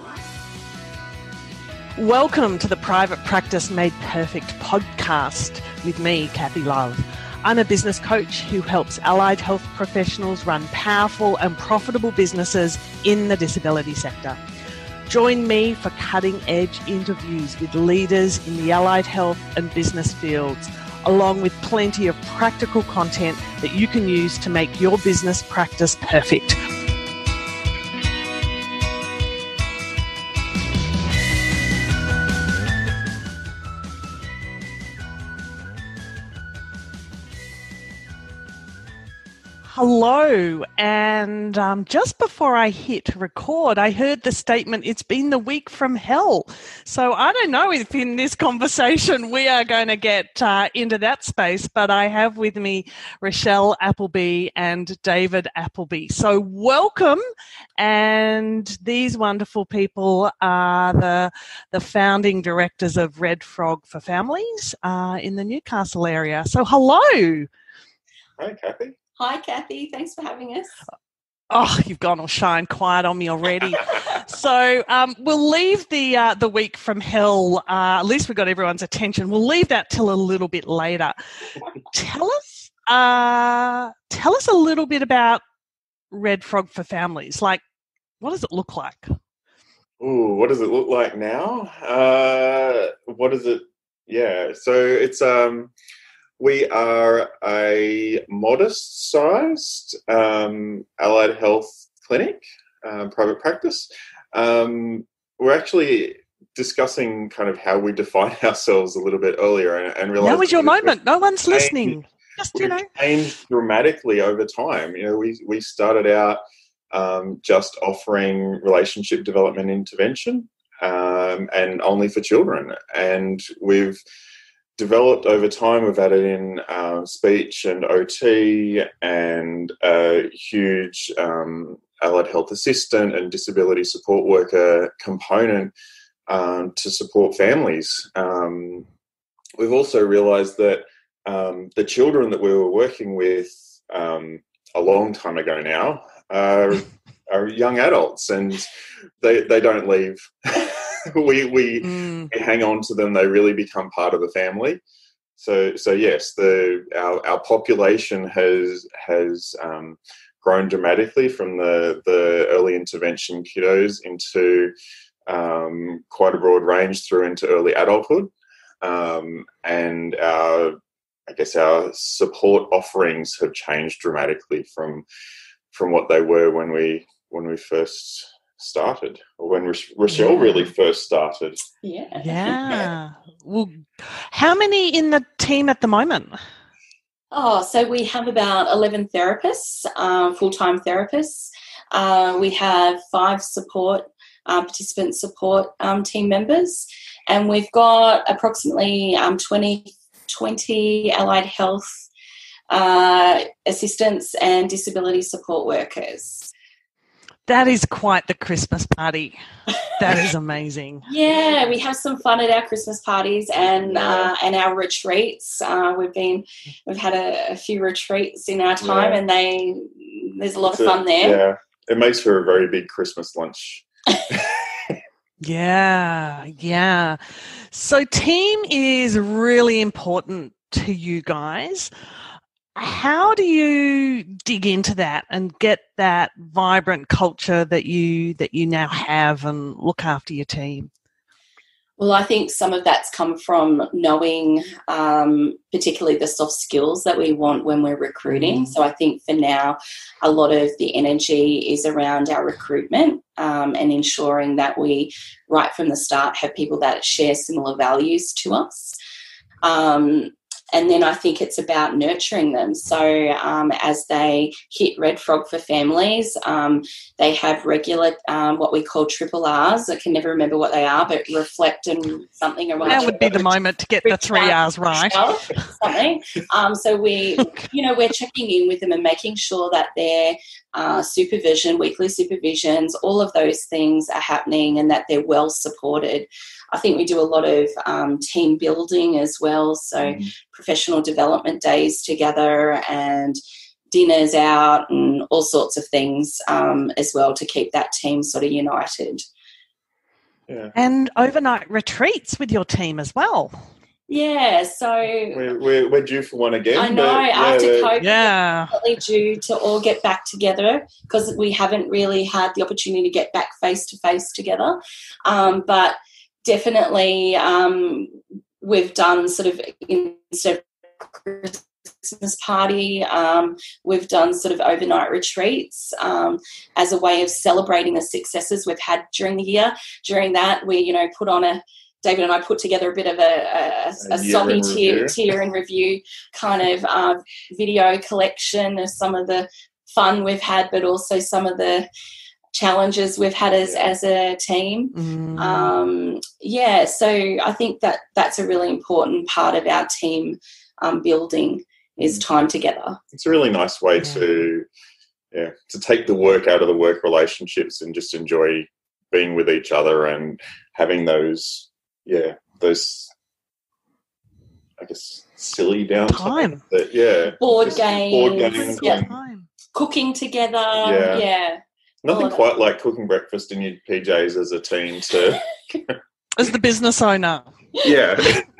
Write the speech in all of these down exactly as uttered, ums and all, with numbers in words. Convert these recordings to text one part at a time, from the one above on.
Welcome to the Private Practice Made Perfect podcast with me, Kathy Love. I'm a business coach who helps allied health professionals run powerful and profitable businesses in the disability sector. Join me for cutting-edge interviews with leaders in the allied health and business fields, along with plenty of practical content that you can use to make your business practice perfect. Hello, and um, just before I hit record, I heard the statement, it's been the week from hell. So I don't know if in this conversation we are going to get uh, into that space, but I have with me Rochelle Appleby and David Appleby. So welcome, and these wonderful people are the, the founding directors of Red Frog for Families uh, in the Newcastle area. So hello. Hi, Kathy. Hi, Kathy. Thanks for having us. Oh, you've gone all shine quiet on me already. So um, we'll leave the uh, the week from hell. Uh, at least we got everyone's attention. We'll leave that till a little bit later. Tell us, uh, tell us a little bit about Red Frog for Families. Like, what does it look like? Ooh, what does it look like now? Uh, what is it? Yeah, so it's um. We are a modest-sized um, allied health clinic, uh, private practice. Um, we're actually discussing kind of how we define ourselves a little bit earlier, and, and realised now was your moment. No one's changed, listening. Just you know, changed dramatically over time. You know, we we started out um, just offering relationship development intervention, um, and only for children, and we've developed over time. We've added in uh, speech and O T and a huge um, allied health assistant and disability support worker component um, to support families. Um, we've also realised that um, the children that we were working with um, a long time ago now are, are young adults, and they they don't leave. we we, mm. we hang on to them. They really become part of the family. So so yes, the our, our population has has um, grown dramatically from the the early intervention kiddos into um, quite a broad range through into early adulthood, um, and our I guess our support offerings have changed dramatically from from what they were when we when we first started, or when Rochelle yeah. really first started. Yeah. Yeah. Well, how many in the team at the moment? Oh, so we have about eleven therapists, uh, full-time therapists. Uh, we have five support, uh, participant support um, team members, and we've got approximately um, twenty, twenty allied health uh, assistants and disability support workers. That is quite the Christmas party. That is amazing. Yeah, we have some fun at our Christmas parties and uh, and our retreats. Uh, we've been we've had a, a few retreats in our time, yeah. and they there's a lot it's of fun a, there. Yeah, it makes for a very big Christmas lunch. yeah, yeah. So team is really important to you guys. How do you dig into that and get that vibrant culture that you that you now have and look after your team? Well, I think some of that's come from knowing um, particularly the soft skills that we want when we're recruiting. So I think for now, a lot of the energy is around our recruitment um, and ensuring that we, right from the start, have people that share similar values to us. Um, And then I think it's about nurturing them. So um, as they hit Red Frog for Families, um, they have regular um, what we call triple R's. I can never remember what they are, but reflect and something around. That would be the moment to get the three R's right. Something. Um, so we, you know, we're checking in with them and making sure that their uh, supervision, weekly supervisions, all of those things are happening and that they're well supported. I think we do a lot of um, team building as well, so mm. professional development days together and dinners out and all sorts of things um, as well to keep that team sort of united. Yeah. And overnight retreats with your team as well. Yeah, so we're, we're, we're due for one again. I know but, after yeah, COVID, yeah, we're definitely due to all get back together because we haven't really had the opportunity to get back face to face together. Um, but definitely, um, we've done sort of instead of Christmas party, um, we've done sort of overnight retreats um, as a way of celebrating the successes we've had during the year. During that, we you know put on a David and I put together a bit of a, a, a, a Sobby tier, tier and review kind of uh, video collection of some of the fun we've had, but also some of the challenges we've had as, yeah. as a team. Mm. Um, yeah, so I think that that's a really important part of our team um, building is time together. It's a really nice way yeah. to yeah to take the work out of the work relationships and just enjoy being with each other and having those Yeah, those, I guess, silly downtime. That, yeah. Board games. Board games. Yeah. And, cooking together. Yeah. yeah. Nothing quite that. Like cooking breakfast in your P Js as a team to... As the business owner. Yeah.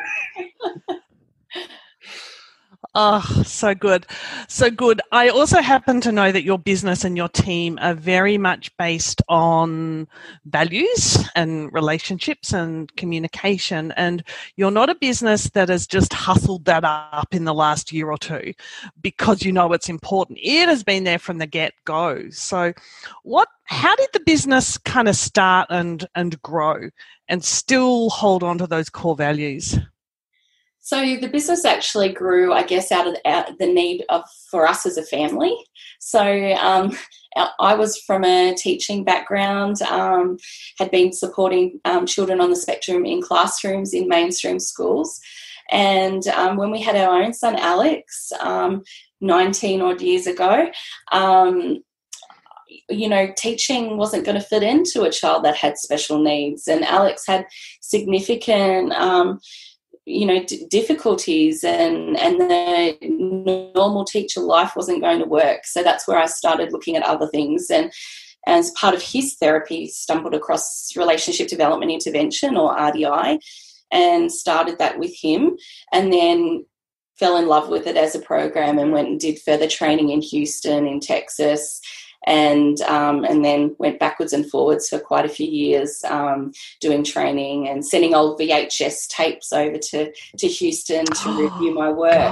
Oh, so good. So good. I also happen to know that your business and your team are very much based on values and relationships and communication. And you're not a business that has just hustled that up in the last year or two because you know it's important. It has been there from the get-go. So what, how did the business kind of start and, and grow and still hold on to those core values? So the business actually grew, I guess, out of out the need of for us as a family. So um, I was from a teaching background, um, had been supporting um, children on the spectrum in classrooms in mainstream schools. And um, when we had our own son, Alex, um, nineteen odd years ago, um, you know, teaching wasn't going to fit into a child that had special needs. And Alex had significant um you know, d- difficulties and, and the normal teacher life wasn't going to work. So that's where I started looking at other things. And as part of his therapy, stumbled across relationship development intervention or R D I and started that with him and then fell in love with it as a program and went and did further training in Houston, in Texas, and um, and then went backwards and forwards for quite a few years um, doing training and sending old V H S tapes over to, to Houston to oh, review my work.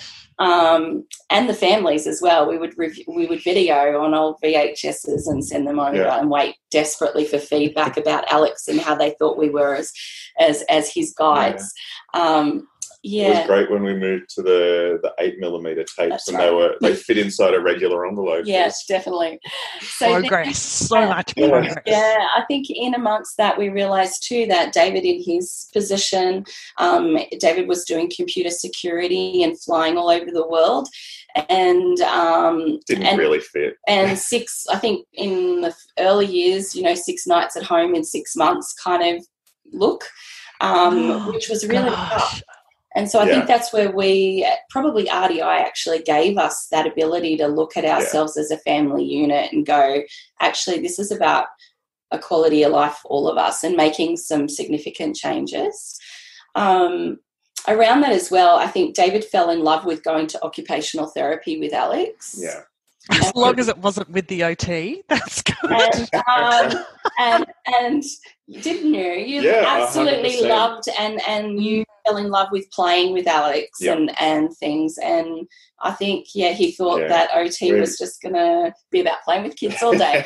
Um, and the families as well. We would review, we would video on old V H S's and send them over yeah. and wait desperately for feedback about Alex and how they thought we were as as, as his guides. Yeah. Um, Yeah. It was great when we moved to the, the eight millimeter tapes That's and right. they were they fit inside a regular envelope. Yes, definitely. So progress, then, so much yeah, progress. Yeah, I think in amongst that we realised too that David in his position, um, David was doing computer security and flying all over the world. And um, didn't and, really fit. And six, I think in the early years, you know, six nights at home in six months kind of look, um, oh, which was really gosh. tough. And so I yeah. think that's where we, probably R D I actually gave us that ability to look at ourselves yeah. as a family unit and go, actually, this is about a quality of life for all of us and making some significant changes. Um, around that as well, I think David fell in love with going to occupational therapy with Alex. Yeah. As and, long as it wasn't with the O T, that's good. And, um, and, and didn't you? You yeah, absolutely one hundred percent. loved and, and you fell in love with playing with Alex yep. and, and things. And I think, yeah, he thought yeah. that O T We're, was just going to be about playing with kids all day.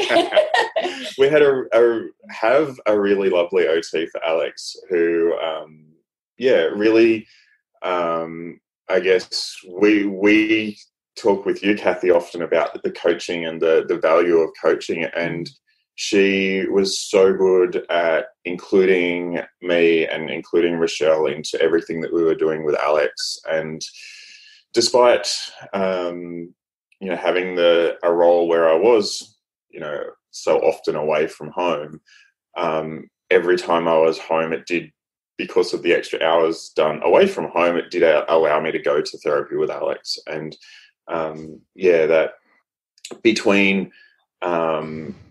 We had a, a have a really lovely O T for Alex who, um, yeah, really, um, I guess we we talk with you, Kathy, often about the coaching and the, the value of coaching, and she was so good at including me and including Rochelle into everything that we were doing with Alex. And despite, um, you know, having the a role where I was, you know, so often away from home, um, every time I was home, it did, because of the extra hours done away from home, it did allow me to go to therapy with Alex. And Um, yeah, that between um,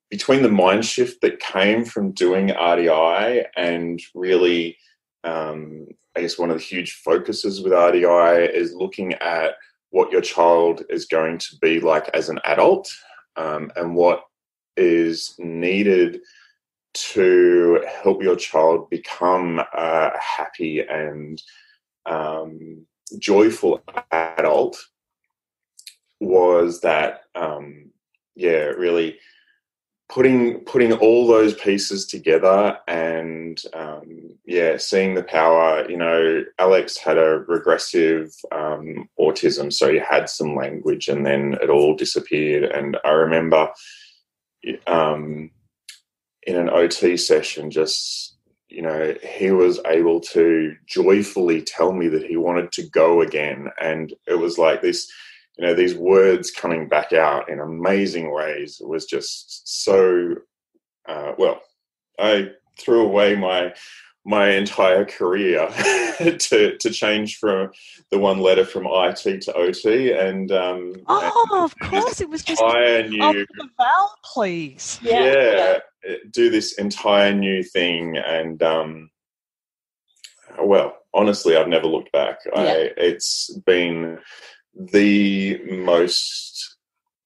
between the mind shift that came from doing R D I and really, um, I guess one of the huge focuses with R D I is looking at what your child is going to be like as an adult, um, and what is needed to help your child become a happy and um, joyful adult, was that, um, yeah, really putting putting all those pieces together and, um, yeah, seeing the power. You know, Alex had a regressive um, autism, so he had some language and then it all disappeared. And I remember um, in an O T session, just, you know, he was able to joyfully tell me that he wanted to go again. And it was like this, you know, these words coming back out in amazing ways. It was just so, uh, well, I threw away my my entire career to to change from the one letter from I T to O T. And um, oh, and of course, it was just entire new, oh, the vowel, please. yeah, Yeah. yeah, do this entire new thing. And um, well, honestly, I've never looked back. Yeah. I, it's been the most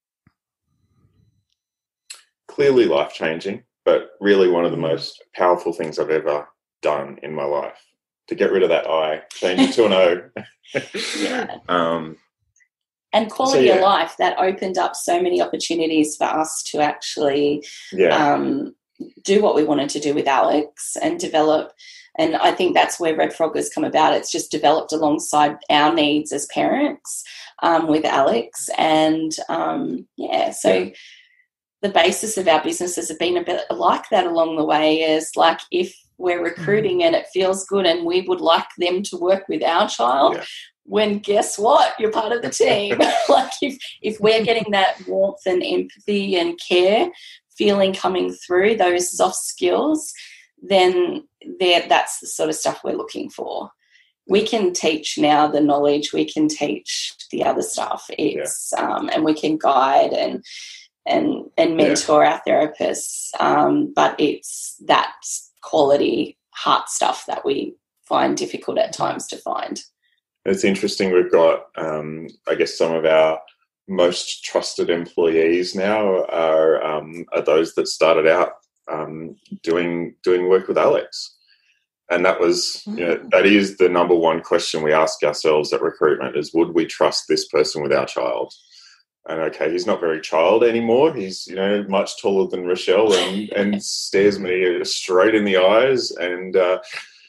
clearly life-changing, but really one of the most powerful things I've ever done in my life. To get rid of that I, change it to an O. Yeah. Um, and quality so, yeah. of life, that opened up so many opportunities for us to actually yeah. um, do what we wanted to do with Alex and develop. And I think that's where Red Frog has come about. It's just developed alongside our needs as parents um, with Alex. And, um, yeah, so yeah. the basis of our businesses have been a bit like that along the way, is like if we're recruiting and it feels good and we would like them to work with our child, yeah. when guess what? You're part of the team. Like if, if we're getting that warmth and empathy and care feeling coming through, those soft skills, then there, that's the sort of stuff we're looking for. We can teach now the knowledge, we can teach the other stuff. It's yeah. um, and we can guide and and and mentor yeah. our therapists. Um, but it's that quality heart stuff that we find difficult at times to find. It's interesting. We've got, um, I guess, some of our most trusted employees now are um, are those that started out um, doing doing work with Alex. And that was, you know, that is the number one question we ask ourselves at recruitment is, would we trust this person with our child? And, okay, he's not very child anymore. He's, you know, much taller than Rochelle and, and stares me straight in the eyes. And, uh,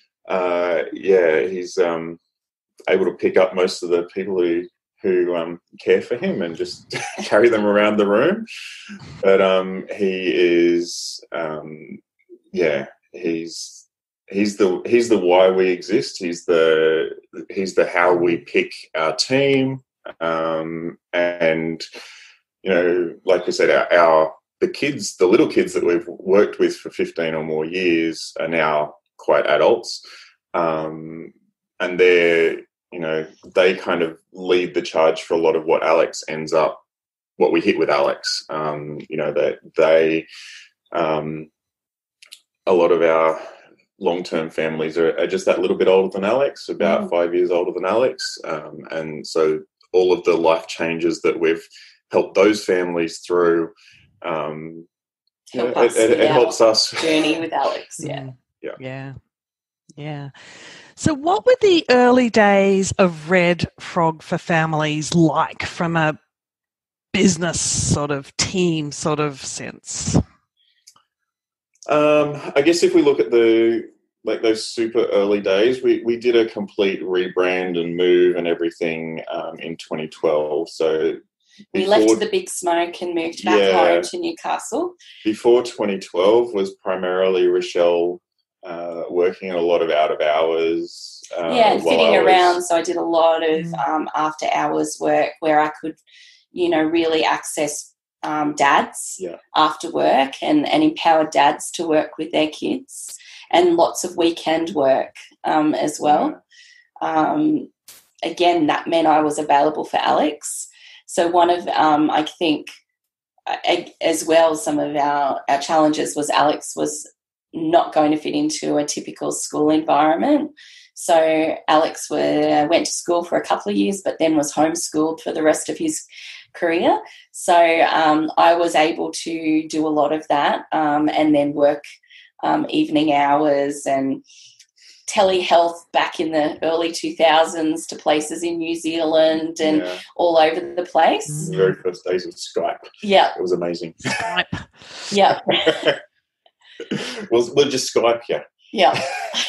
uh, yeah, he's um, able to pick up most of the people who, who um, care for him and just carry them around the room. But um, he is, um, yeah, he's... He's the he's the why we exist. He's the he's the how we pick our team, um, and you know, like I said, our, our the kids, the little kids that we've worked with for fifteen or more years are now quite adults, um, and they're you know they kind of lead the charge for a lot of what Alex ends up, what we hit with Alex. Um, you know that they, um, a lot of our long-term families are, are just that little bit older than Alex, about mm. five years older than Alex. Um, and so all of the life changes that we've helped those families through, um, Help yeah, us it, it, it helps us. Journey with Alex, yeah. Yeah. Yeah. Yeah. So what were the early days of Red Frog for Families like from a business sort of team sort of sense? Um, I guess if we look at the like those super early days, we, we did a complete rebrand and move and everything um, in twenty twelve. So we before, left the big smoke and moved back yeah, home to Newcastle. Before twenty twelve was primarily Rochelle uh, working in a lot of out of hours. Uh, yeah, and fitting was, around. So I did a lot of um, after hours work where I could, you know, really access Um, dads yeah. after work and, and empower dads to work with their kids, and lots of weekend work um, as well. Yeah. Um, again, that meant I was available for Alex. So one of, um, I think, I, as well, some of our, our challenges was Alex was not going to fit into a typical school environment. So Alex were, went to school for a couple of years, but then was homeschooled for the rest of his career. So um, I was able to do a lot of that um, and then work um, evening hours and telehealth back in the early two thousands to places in New Zealand and yeah. all over the place. The very first days of Skype. Yeah. It was amazing. Skype. Yeah. we'll, we'll just Skype you. Yeah.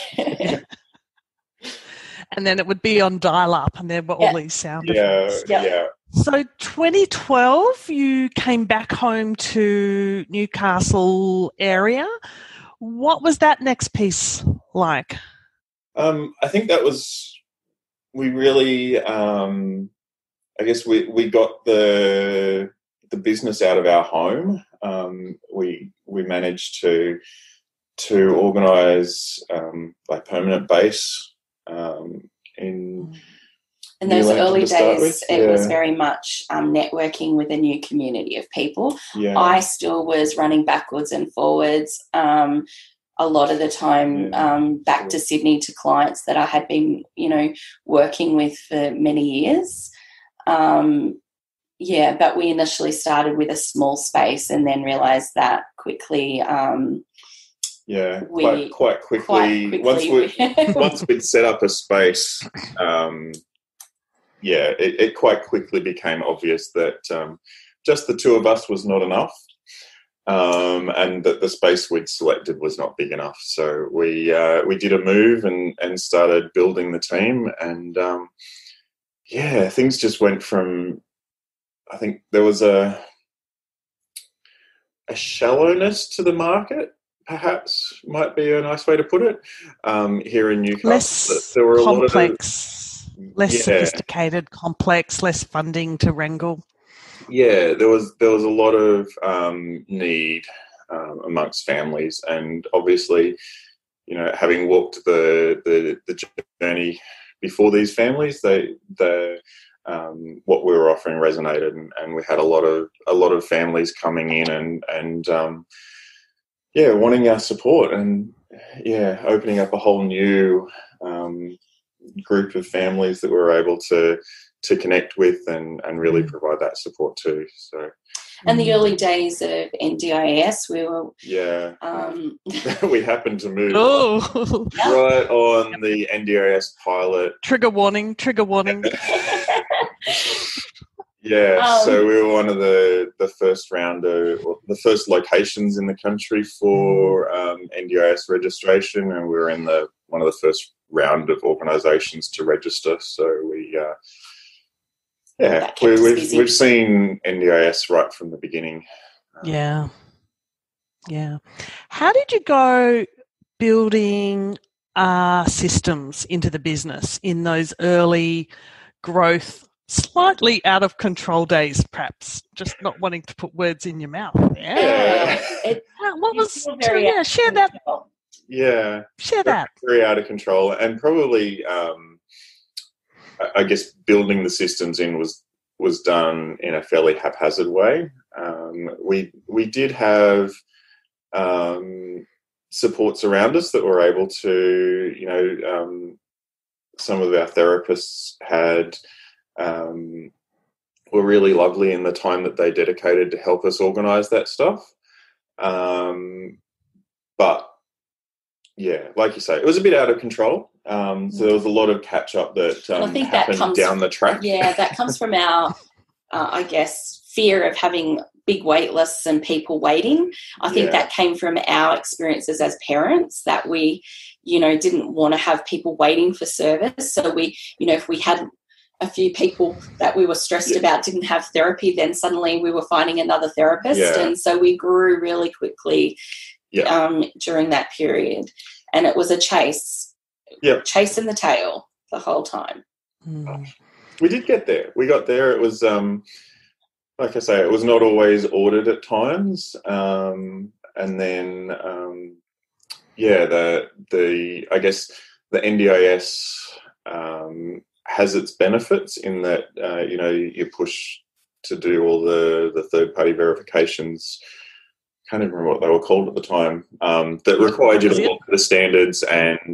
And then it would be on dial-up, and there were all Yeah. these sound Yeah, effects. Yep. yeah. So twenty twelve, you came back home to Newcastle area. What was that next piece like? Um, I think that was, we really, um, I guess we, we got the the business out of our home. Um, we we managed to to organise um, like permanent base um, in. In those Newland early to start days, with, it yeah. was very much um, networking with a new community of people. Yeah. I still was running backwards and forwards um, a lot of the time Yeah. um, back to Sydney to clients that I had been, you know, working with for many years. Um, yeah, but we initially started with a small space and then realised that quickly. Um, Yeah, we, quite quite quickly. quite quickly once we once we'd set up a space, um, yeah, it, it quite quickly became obvious that um, just the two of us was not enough, um, and that the space we'd selected was not big enough. So we uh, we did a move and and started building the team, and um, yeah, things just went from. I think there was a a shallowness to the market. Perhaps might be a nice way to put it. Um, here in Newcastle, Less there were a complex, lot of, less yeah, sophisticated, complex, less funding to wrangle. Yeah, there was there was a lot of um, need um, amongst families, and obviously, you know, having walked the the, the journey before these families, they the um, what we were offering resonated, and, and we had a lot of a lot of families coming in and and um, yeah, wanting our support, and yeah, opening up a whole new um, group of families that we were able to to connect with and, and really provide that support too. So, and the early days of N D I S, we were yeah, um, we happened to move Oh, right on the N D I S pilot. trigger warning, trigger warning. Yeah, Um, so we were one of the, the first round of, or the first locations in the country for um, N D I S registration, and we were in the one of the first round of organisations to register. So we, uh, yeah, That kept we, us we've busy. we've seen N D I S right from the beginning. Um, Yeah. Yeah. How did you go building uh, systems into the business in those early growth, slightly out of control days, perhaps? Just not wanting to put words in your mouth. Yeah. yeah, it, Well, what you was, feel very yeah, share that, Yeah, share that. very out of control, and probably, um, I- I guess, building the systems in was was done in a fairly haphazard way. Um, we we did have um, supports around us that were able to, you know, um, some of our therapists had um, were really lovely in the time that they dedicated to help us organise that stuff. Um, but yeah, like you say, it was a bit out of control. Um, so there was a lot of catch up that And I um, think that happened comes- down the track. yeah, that comes from our, uh, I guess, fear of having big wait lists and people waiting. I think Yeah. that came from our experiences as parents, that we, you know, didn't want to have people waiting for service. So we, you know, if we had a few people that we were stressed Yeah. about didn't have therapy, then suddenly we were finding another therapist. Yeah. And so we grew really quickly Yeah. um, during that period. And it was a chase, Yeah. chasing the tail the whole time. Mm. We did get there. We got there. It was, um, like I say, it was not always ordered at times. Um, and then, um, yeah, the, the, I guess the N D I S um, has its benefits in that, uh, you know, you push to do all the, the third-party verifications. Can't even remember what they were called at the time, um, that required you to look at the standards and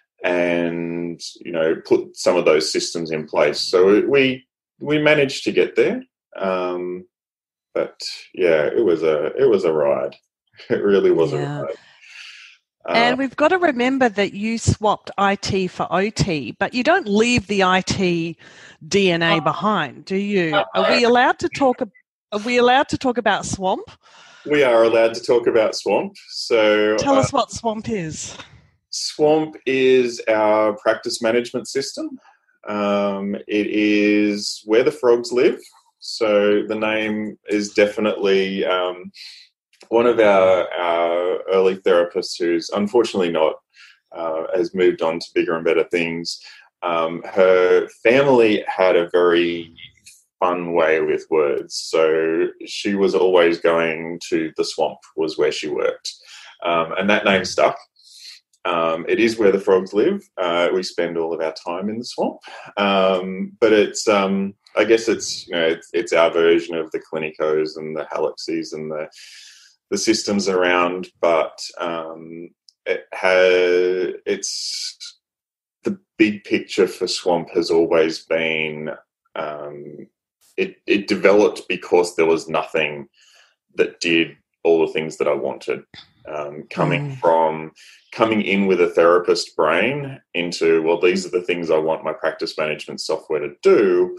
and you know put some of those systems in place. So we we managed to get there, um, but yeah, it was a it was a ride. It really was yeah. a ride. And uh, we've got to remember that you swapped I T for O T, but you don't leave the I T D N A behind, do you? Are we allowed to talk? Are we allowed to talk about SWAMP? We are allowed to talk about SWAMP. So tell uh, us what SWAMP is. SWAMP is our practice management system. Um, it is where the frogs live. So the name is definitely um, one of our, our early therapists who's unfortunately not, uh, has moved on to bigger and better things. Um, her family had a very fun way with words. So she was always going to the swamp was where she worked. Um, and that name stuck. Um, it is where the frogs live. Uh, we spend all of our time in the swamp. Um, but it's, um, I guess it's, you know, it's, it's our version of the Clinicos and the Halaxes and the, the systems around, but um, it has, it's, the big picture for SWAMP has always been, um, It, it developed because there was nothing that did all the things that I wanted. Um, coming mm. from coming in with a therapist brain into, well, these are the things I want my practice management software to do,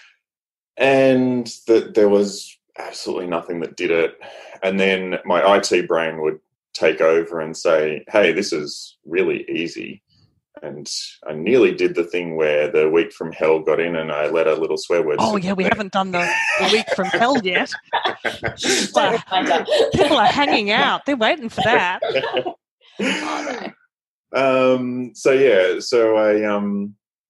and that there was absolutely nothing that did it. And then my I T brain would take over and say, hey, this is really easy. And I nearly did the thing where the week from hell got in and I let a little swear word. Oh, yeah, we there. haven't done the, the week from hell yet. But people are hanging out. They're waiting for that. Oh, no. Um, so, yeah, so I, um,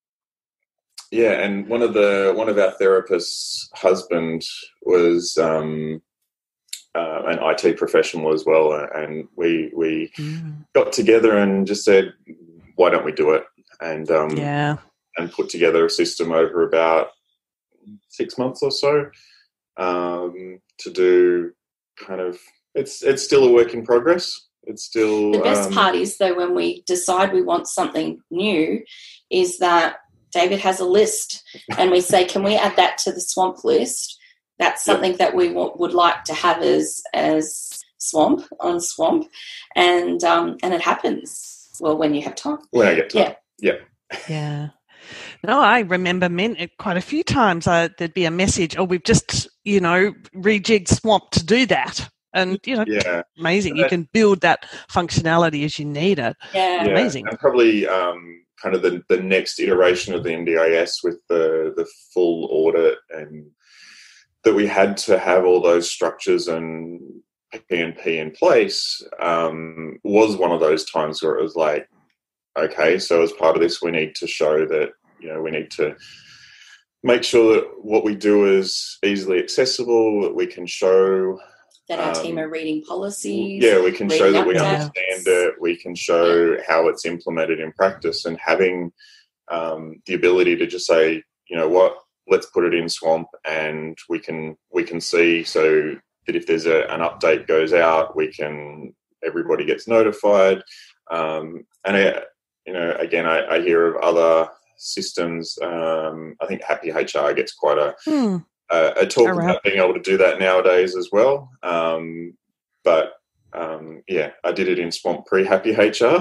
yeah, and one of the, one of our therapists' husband was um, uh, an I T professional as well. And we, we mm. got together and just said, why don't we do it? And um, yeah, and put together a system over about six months or so um, to do kind of. It's it's still a work in progress. It's still the best um, part is though when we decide we want something new, is that David has a list, and we say, can we add that to the SWAMP list? That's something yep. that we w- would like to have as as SWAMP on SWAMP, and um, and it happens. Well, when you have time. When I get time. Yeah. Yeah. yeah. No, I remember men, quite a few times uh, there'd be a message, oh, we've just, you know, rejigged SWAMP to do that. And, you know, yeah. amazing. And you that, can build that functionality as you need it. Yeah. yeah. Amazing. And probably um, kind of the, the next iteration of the N D I S with the, the full audit, and that we had to have all those structures and P and P in place, um, was one of those times where it was like, okay, so as part of this, we need to show that, you know, we need to make sure that what we do is easily accessible, that we can show that our um, team are reading policies. Yeah, we can show that updates. we understand it. We can show how it's implemented in practice, and having um, the ability to just say, you know what, let's put it in SWAMP, and we can we can see so that if there's a, an update goes out, we can, everybody gets notified. Um, and, I, you know, again, I, I hear of other systems. Um, I think Happy H R gets quite a, hmm. a, a talk right. about being able to do that nowadays as well. Um, but, um, yeah, I did it in SWAMP pre-Happy H R.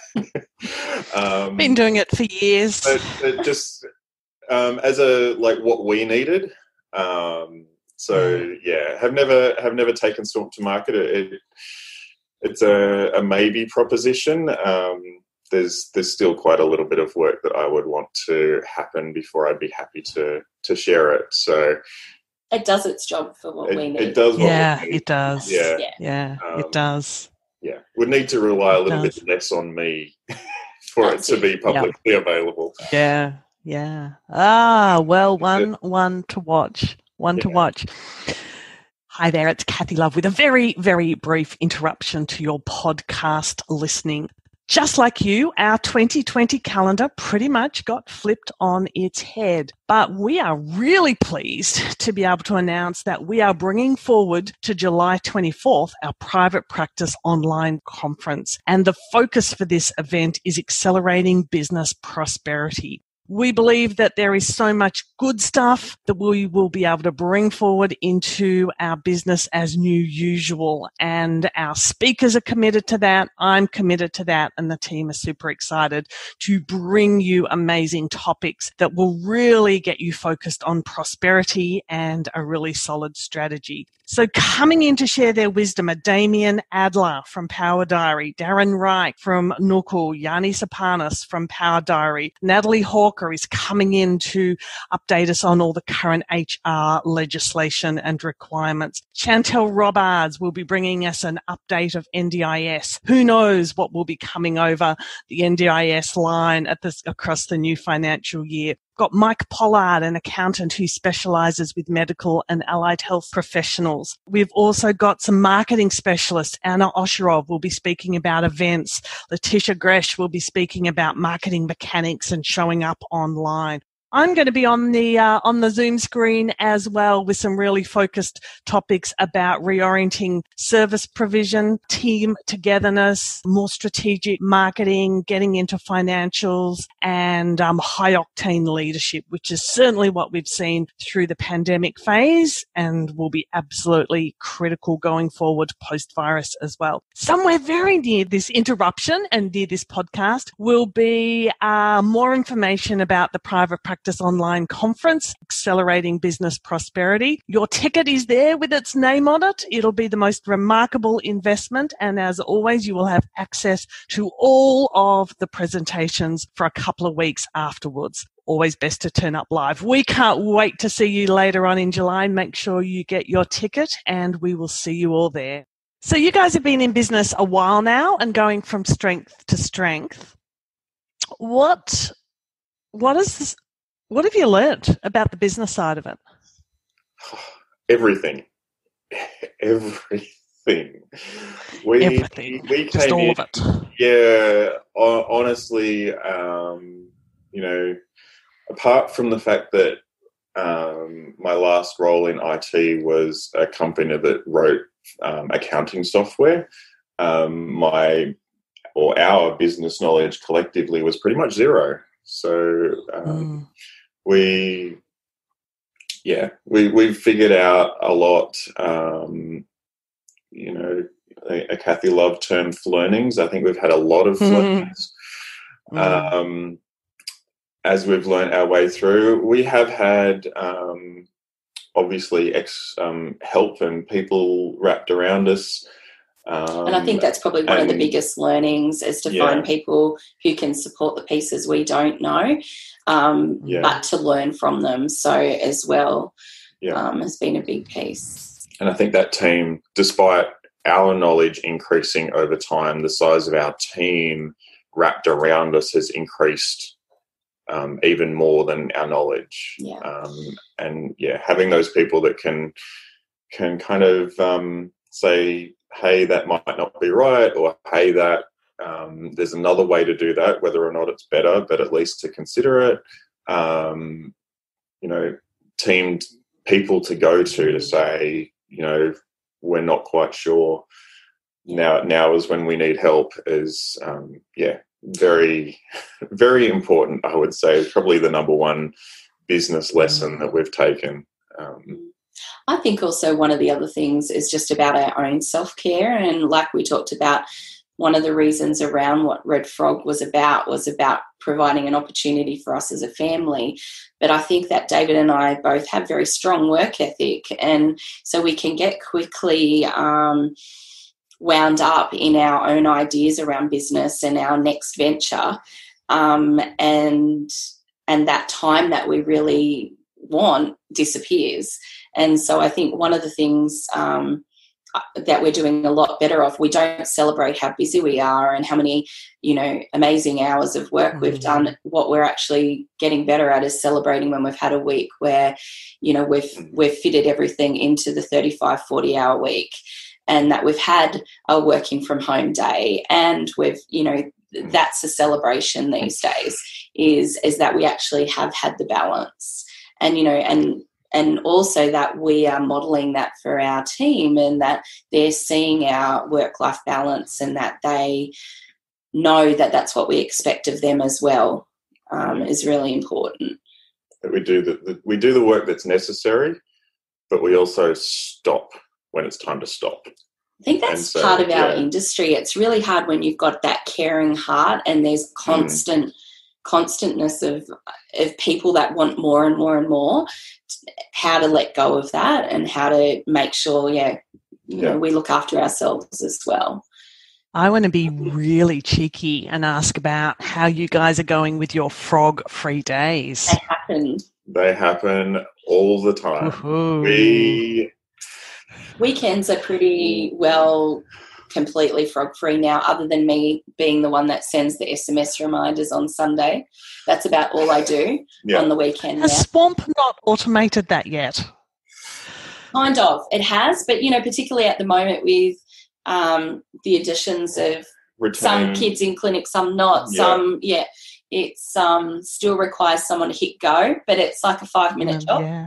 um, Been doing it for years. But it just um, as a, like, what we needed, um, So yeah, have never have never taken SWAMP to market. It, it it's a, a maybe proposition. Um, there's there's still quite a little bit of work that I would want to happen before I'd be happy to to share it. So it does its job for what it, we need. It does. What yeah, we need. it does. Yeah, yeah, yeah um, it does. Yeah, would need to rely a little bit less on me for That's it to it. be publicly yep. available. Yeah, yeah. Ah, well, one one to watch. One yeah. to watch. Hi there, it's Kathy Love with a very, very brief interruption to your podcast listening. Just like you, our twenty twenty calendar pretty much got flipped on its head. But we are really pleased to be able to announce that we are bringing forward to July twenty-fourth our Private Practice Online Conference. And the focus for this event is accelerating business prosperity. We believe that there is so much good stuff that we will be able to bring forward into our business as new usual. And our speakers are committed to that. I'm committed to that. And the team are super excited to bring you amazing topics that will really get you focused on prosperity and a really solid strategy. So coming in to share their wisdom are Damien Adler from Power Diary, Darren Reich from Nukul, Yanni Sapanis from Power Diary, Natalie Hawker is coming in to update us on all the current H R legislation and requirements. Chantel Robards will be bringing us an update of N D I S. Who knows what will be coming over the N D I S line at this, across the new financial year. Got Mike Pollard, an accountant who specialises with medical and allied health professionals. We've also got some marketing specialists. Anna Osherov will be speaking about events. Letitia Gresh will be speaking about marketing mechanics and showing up online. I'm going to be on the uh, on the Zoom screen as well with some really focused topics about reorienting service provision, team togetherness, more strategic marketing, getting into financials, and um, high-octane leadership, which is certainly what we've seen through the pandemic phase and will be absolutely critical going forward post-virus as well. Somewhere very near this interruption and near this podcast will be uh, more information about the Private Practice Online Conference, Accelerating Business Prosperity. Your ticket is there with its name on it. It'll be the most remarkable investment. And as always, you will have access to all of the presentations for a couple of weeks afterwards. Always best to turn up live. We can't wait to see you later on in July. Make sure you get your ticket and we will see you all there. So you guys have been in business a while now and going from strength to strength. What, what is this? What have you learned about the business side of it? Everything. Everything. We, Everything. We Just came all in, of it. Yeah, honestly, um, you know, apart from the fact that um, my last role in I T was a company that wrote um, accounting software, um, my or our business knowledge collectively was pretty much zero. So um, mm. we, yeah, we we've figured out a lot. Um, you know, a, a Kathy Love term, learnings. I think we've had a lot of learnings. Mm. Um, as we've learned our way through, we have had um, obviously ex um, help and people wrapped around us. Um, and I think that's probably one and, of the biggest learnings is to yeah. find people who can support the pieces we don't know, um, yeah. but to learn from them. So as well yeah. um, has been a big piece. And I think that team, despite our knowledge increasing over time, the size of our team wrapped around us has increased um, even more than our knowledge. Yeah. Um, and yeah, having those people that can can kind of um, say, hey, that might not be right, or hey, that um, there's another way to do that, whether or not it's better, but at least to consider it. Um, you know, teamed people to go to to say, you know, we're not quite sure. Now, now is when we need help. Is um, yeah, very, very important. I would say probably the number one business lesson that we've taken. Um, I think also one of the other things is just about our own self-care. And like we talked about, one of the reasons around what Red Frog was about was about providing an opportunity for us as a family. But I think that David and I both have very strong work ethic. And so we can get quickly um, wound up in our own ideas around business and our next venture. Um, and, and that time that we really want disappears. And so I think one of the things um, that we're doing a lot better of, we don't celebrate how busy we are and how many, you know, amazing hours of work mm-hmm. we've done. What we're actually getting better at is celebrating when we've had a week where, you know, we've we've fitted everything into the thirty-five, forty hour week, and that we've had a working from home day, and we've, you know, that's a celebration these days, is is that we actually have had the balance. And, you know, and and also that we are modelling that for our team, and that they're seeing our work-life balance, and that they know that that's what we expect of them as well, um, is really important. That we do the, the we do the work that's necessary, but we also stop when it's time to stop. I think that's so, part of our yeah. industry. It's really hard when you've got that caring heart and there's constant mm. constantness of of people that want more and more and more, how to let go of that and how to make sure, yeah, you yeah. know, we look after ourselves as well. I want to be really cheeky and ask about how you guys are going with your frog-free days. They happen. They happen all the time. Woo-hoo. We Weekends are pretty well completely frog-free now, other than me being the one that sends the S M S reminders on Sunday. That's about all I do yeah. on the weekend. Has now. Swamp not automated that yet? Kind of. It has, but, you know, particularly at the moment with um, the additions of Retain. Some kids in clinic, some not, yeah. some, yeah, it's um, still requires someone to hit go, but it's like a five-minute mm, job. Yeah.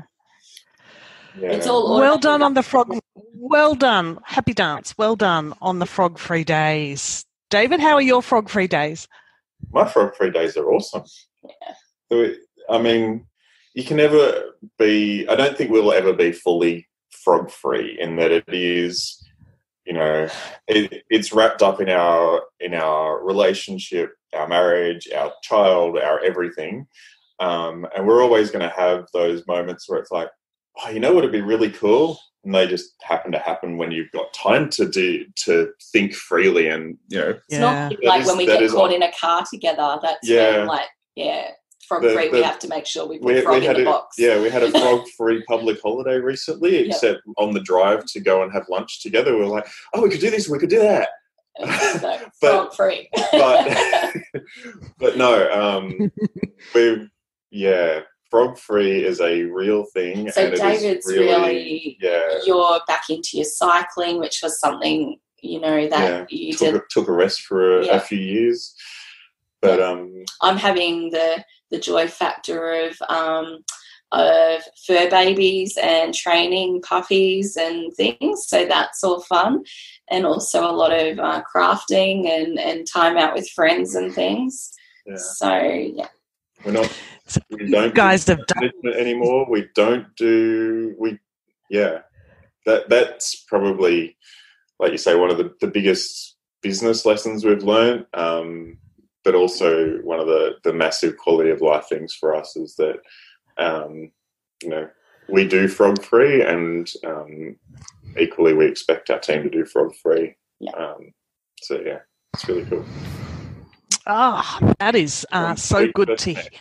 Yeah. It's all well done on the frog. Well done. Happy dance. Well done on the frog-free days. David, how are your frog-free days? My frog-free days are awesome. Yeah. I mean, you can never be, I don't think we'll ever be fully frog-free in that it is, you know, it, it's wrapped up in our in our relationship, our marriage, our child, our everything. Um, and we're always going to have those moments where it's like, oh, you know what would be really cool? And they just happen to happen when you've got time to do to think freely, and you know. It's yeah. not like is, when we get caught on. in a car together. That's yeah. when, like, yeah, frog-free, we have to make sure we put we, frog we in the a, box. Yeah, we had a frog-free public holiday recently, except yep. on the drive to go and have lunch together, we were like, oh, we could do this, we could do that. So, frog-free. but, but no, um, we've, yeah, frog-free is a real thing. So and David's it is really, really, yeah. you're back into your cycling, which was something, you know, that yeah. you took did. A, took a rest for a, yeah. a few years. But yeah. um, I'm having the, the joy factor of um, of fur babies and training puppies and things. So that's all fun. And also a lot of uh, crafting and, and time out with friends and things. Yeah. So, yeah. We're not... We don't you guys do have done anymore. We don't do we yeah. That that's probably, like you say, one of the, the biggest business lessons we've learned. Um, but also one of the, the massive quality of life things for us is that um, you know, we do frog free, and um, equally we expect our team to do frog free. Yeah. Um, so yeah, it's really cool. Ah, oh, that is uh, so good to hear.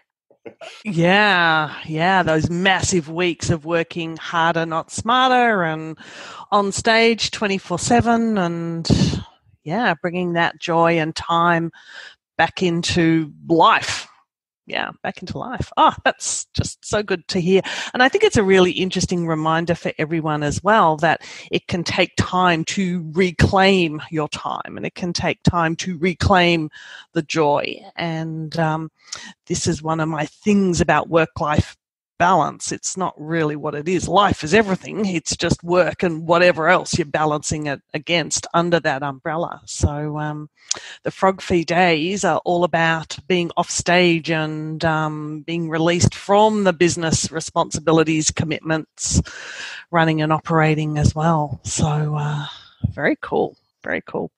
Yeah, yeah, those massive weeks of working harder, not smarter, and on stage twenty-four seven, and yeah, bringing that joy and time back into life. Yeah, back into life. Oh, that's just so good to hear. And I think it's a really interesting reminder for everyone as well that it can take time to reclaim your time, and it can take time to reclaim the joy. And um, this is one of my things about work-life balance. It's not really what it is. Life is everything. It's just work and whatever else you're balancing it against under that umbrella. So um, the frog-free days are all about being off stage and um, being released from the business responsibilities, commitments, running and operating as well. So uh, very cool. Very cool.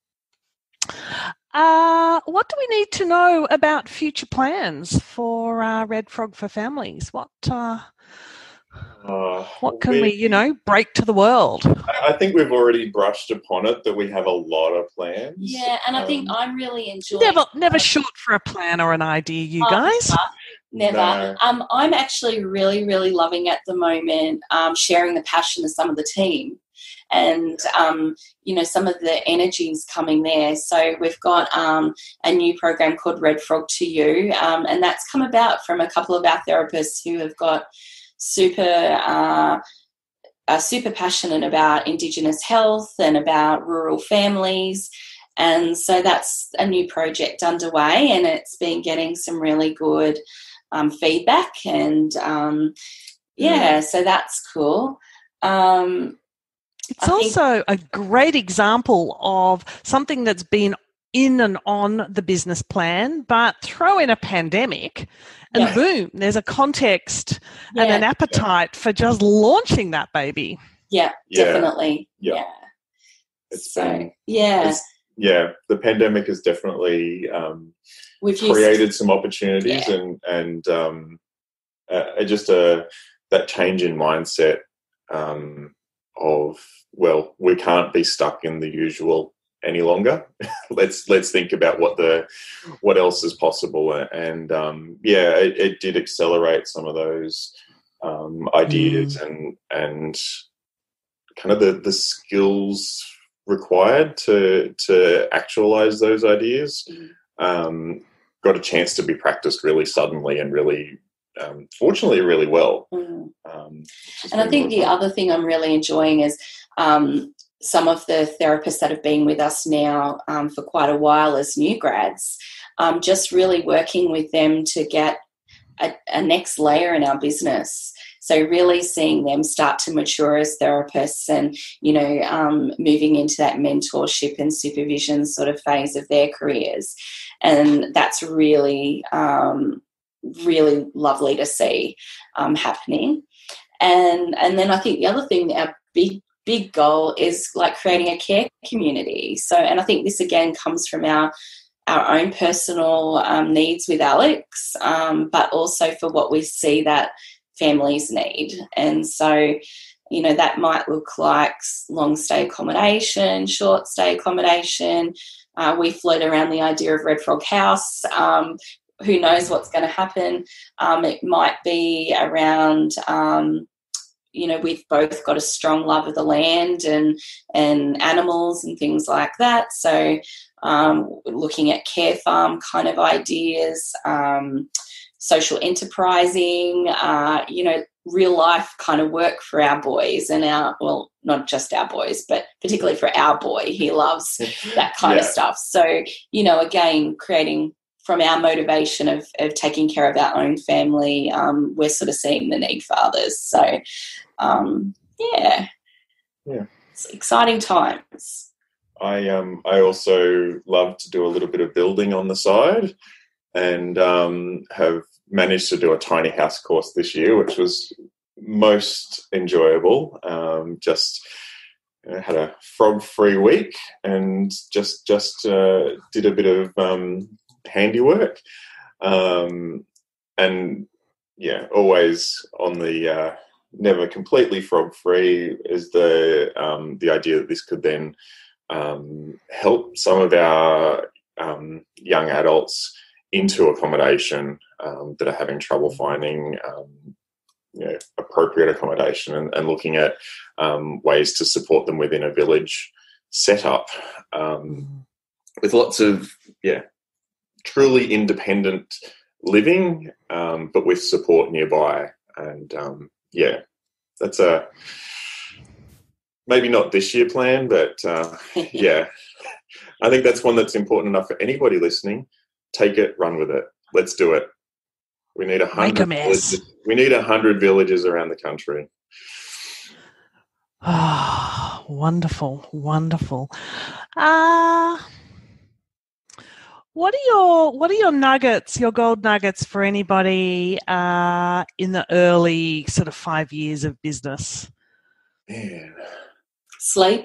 Uh, what do we need to know about future plans for uh, Red Frog for Families? What uh, uh, what can we, we, you know, break to the world? I think we've already brushed upon it, that we have a lot of plans. Yeah, and I um, think I'm really enjoying... Never, never short for a plan or an idea, you oh, guys. Never. No. Um, I'm actually really, really loving at the moment um, sharing the passion of some of the team. And, um, you know, some of the energies coming there. So we've got um, a new program called Red Frog to You, um, and that's come about from a couple of our therapists who have got super, uh, are super passionate about Indigenous health and about rural families. And so that's a new project underway, and it's been getting some really good um, feedback. And, um, yeah, mm. so that's cool. Um, it's I also think- a great example of something that's been in and on the business plan, but throw in a pandemic and yeah. boom, there's a context yeah. and an appetite yeah. for just launching that baby. Yeah, yeah. definitely. Yeah. yeah. It's so, been, yeah. It's, yeah, the pandemic has definitely um, We've created used, some opportunities yeah. and, and um, uh, just a, that change in mindset um, of, well, we can't be stuck in the usual any longer. let's let's think about what the what else is possible, and um, yeah, it, it did accelerate some of those um, ideas mm. and and kind of the the skills required to to actualize those ideas. Mm. Um, got a chance to be practiced really suddenly and really, um, fortunately, really well. Mm. Um, and I think the fun. other thing I'm really enjoying is. Um, some of the therapists that have been with us now um, for quite a while as new grads, um, just really working with them to get a, a next layer in our business. So really seeing them start to mature as therapists and, you know, um, moving into that mentorship and supervision sort of phase of their careers. And that's really, um, really lovely to see um, happening. And, and then I think the other thing, our big big goal is like creating a care community. So, and I think this again comes from our our own personal um, needs with Alex, um, but also for what we see that families need. And so, you know, that might look like long stay accommodation, short stay accommodation. Uh, we float around the idea of Red Frog House. Um, who knows what's going to happen? Um, it might be around. Um, You know, we've both got a strong love of the land and and animals and things like that. So um, looking at care farm kind of ideas, um, social enterprising, uh, you know, real life kind of work for our boys and our, well, not just our boys, but particularly for our boy. He loves that kind yeah. of stuff. So, you know, again, creating from our motivation of, of taking care of our own family, um, we're sort of seeing the need for others. So, um, yeah, yeah, it's exciting times. I um I also love to do a little bit of building on the side, and um, have managed to do a tiny house course this year, which was most enjoyable. Um, just you know, had a frog-free week and just just uh, did a bit of um, handiwork, um, and yeah, always on the uh, never completely frog-free is the um, the idea that this could then um, help some of our um, young adults into accommodation um, that are having trouble finding um, you know, appropriate accommodation, and, and looking at um, ways to support them within a village setup um, with lots of yeah truly independent living, um, but with support nearby. And um, yeah, that's a maybe not this year plan, but uh, yeah, I think that's one that's important enough for anybody listening. Take it, run with it. Let's do it. We need a hundred. Villages. We need a hundred villages around the country. Ah, oh, wonderful, wonderful. Uh, what are your what are your nuggets, your gold nuggets for anybody uh, in the early sort of five years of business? Man, sleep.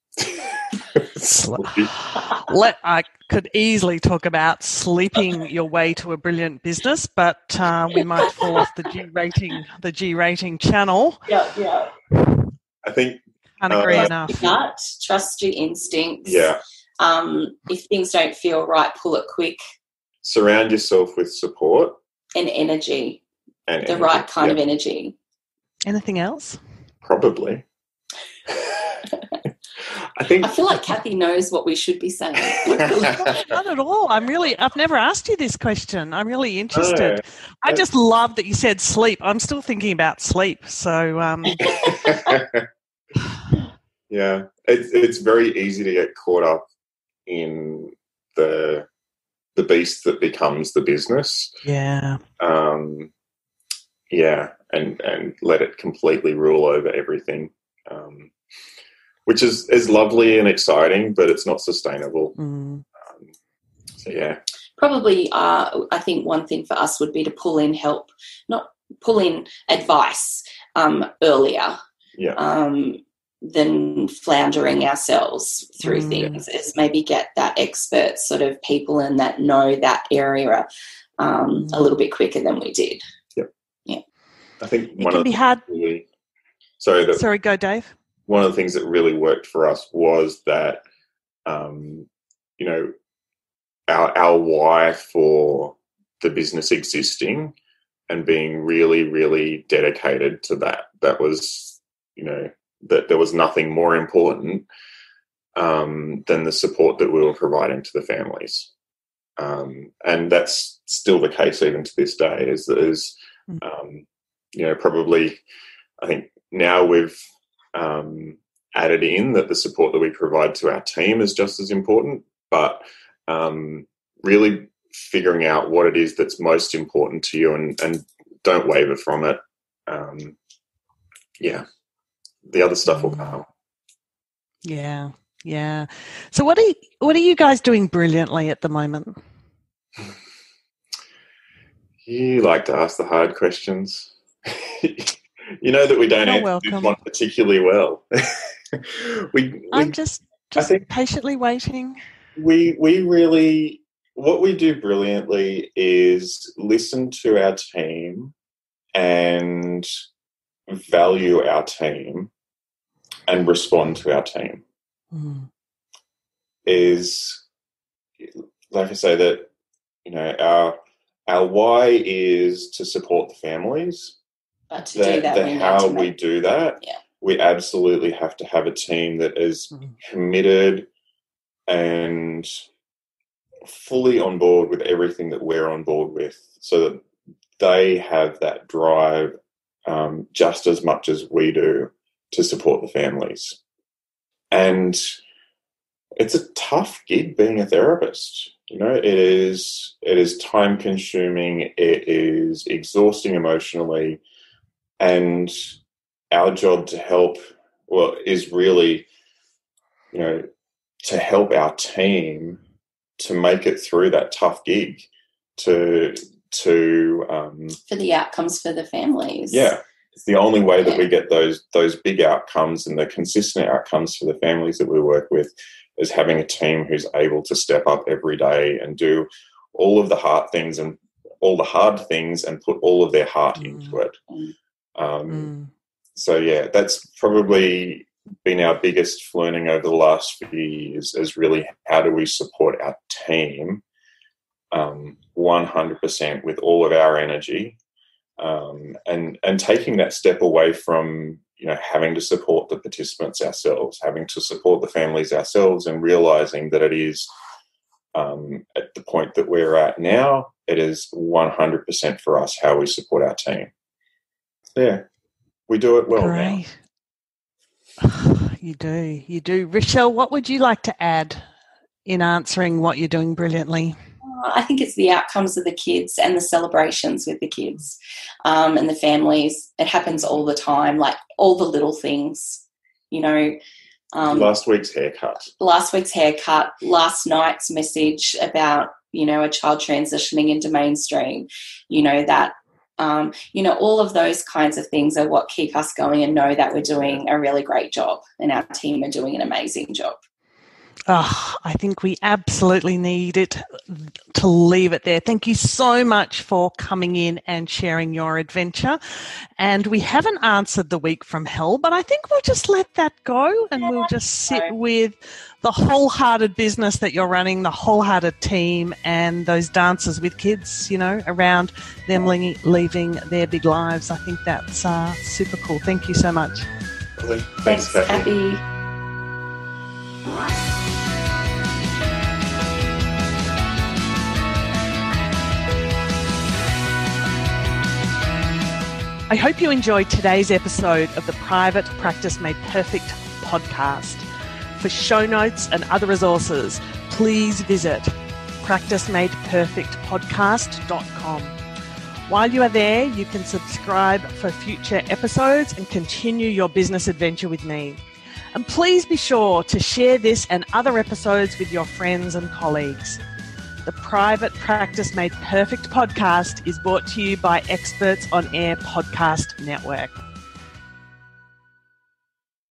Let, I could easily talk about sleeping your way to a brilliant business, but uh, we might fall off the G rating, the G rating channel. Yeah, yeah. I think can't agree uh, enough. Gut, trust your instincts. Yeah. Um, if things don't feel right, pull it quick. Surround yourself with support and energy, and the energy. right kind yeah. of energy. Anything else? Probably. I think I feel like Kathy knows what we should be saying. Not at all. I'm really, I've never asked you this question. I'm really interested. Oh, I just love that you said sleep. I'm still thinking about sleep. So, um... yeah, it's, it's very easy to get caught up in the the beast that becomes the business. Yeah. Um, yeah, and, and let it completely rule over everything, um, which is, is lovely and exciting, but it's not sustainable. Mm. Um, so, yeah. Probably, uh, I think one thing for us would be to pull in help, not pull in advice um, earlier. Yeah. Um, than floundering ourselves through Mm. things, is maybe get that expert sort of people in that know that area um, a little bit quicker than we did. Yep. Yeah. I think It one can of be the hard. really, sorry, that Sorry, go, Dave. one of the things that really worked for us was that, um, you know, our our why for the business existing and being really, really dedicated to that. That was, you know, that there was nothing more important um, than the support that we were providing to the families. Um, and that's still the case even to this day, is that is, um, you know, probably I think now we've um, added in that the support that we provide to our team is just as important, but um, really figuring out what it is that's most important to you and, and don't waver from it. Um, yeah. The other stuff will come. Yeah, yeah. So what are you, what are you guys doing brilliantly at the moment? You like to ask the hard questions. You know that we don't You're answer welcome. this one particularly well. we, we, I'm just just think- patiently waiting. we we really, what we do brilliantly is listen to our team and value our team and respond to our team. Mm. Is, like I say, that, you know, our our why is to support the families. But to that, do that, that we need how to we make, do that, yeah. we absolutely have to have a team that is Mm. committed and fully on board with everything that we're on board with, so that they have that drive um, just as much as we do to support the families. And it's a tough gig being a therapist. You know, it is it is time consuming, it is exhausting emotionally, and our job to help, well, is really, you know, to help our team to make it through that tough gig, to to um, for the outcomes for the families. yeah. It's the only way that we get those those big outcomes and the consistent outcomes for the families that we work with, is having a team who's able to step up every day and do all of the hard things and all the hard things and put all of their heart Mm. into it. Mm. Um, Mm. so, yeah, that's probably been our biggest learning over the last few years, is really how do we support our team um, one hundred percent with all of our energy. Um, and and taking that step away from, you know, having to support the participants ourselves, having to support the families ourselves, and realising that it is, um, at the point that we're at now, it is one hundred percent for us how we support our team. Yeah, we do it well now. Great. You do, you do. Rochelle, what would you like to add in answering what you're doing brilliantly? I think it's the outcomes of the kids and the celebrations with the kids um, and the families. It happens all the time, like all the little things, you know. Um, Last week's haircut. last week's haircut, last night's message about, you know, a child transitioning into mainstream, you know, that, um, you know, all of those kinds of things are what keep us going and know that we're doing a really great job and our team are doing an amazing job. Oh, I think we absolutely need it to leave it there. Thank you so much for coming in and sharing your adventure. And we haven't answered the week from hell, but I think we'll just let that go and we'll just sit with the wholehearted business that you're running, the wholehearted team, and those dances with kids, you know, around them le- leaving their big lives. I think that's uh, super cool. Thank you so much. Thanks, Thanks, Kathy. Abby. I hope you enjoyed today's episode of the Private Practice Made Perfect podcast. For show notes and other resources, please visit practice made perfect podcast dot com. While you are there, you can subscribe for future episodes and continue your business adventure with me. And please be sure to share this and other episodes with your friends and colleagues. The Private Practice Made Perfect podcast is brought to you by Experts on Air Podcast Network.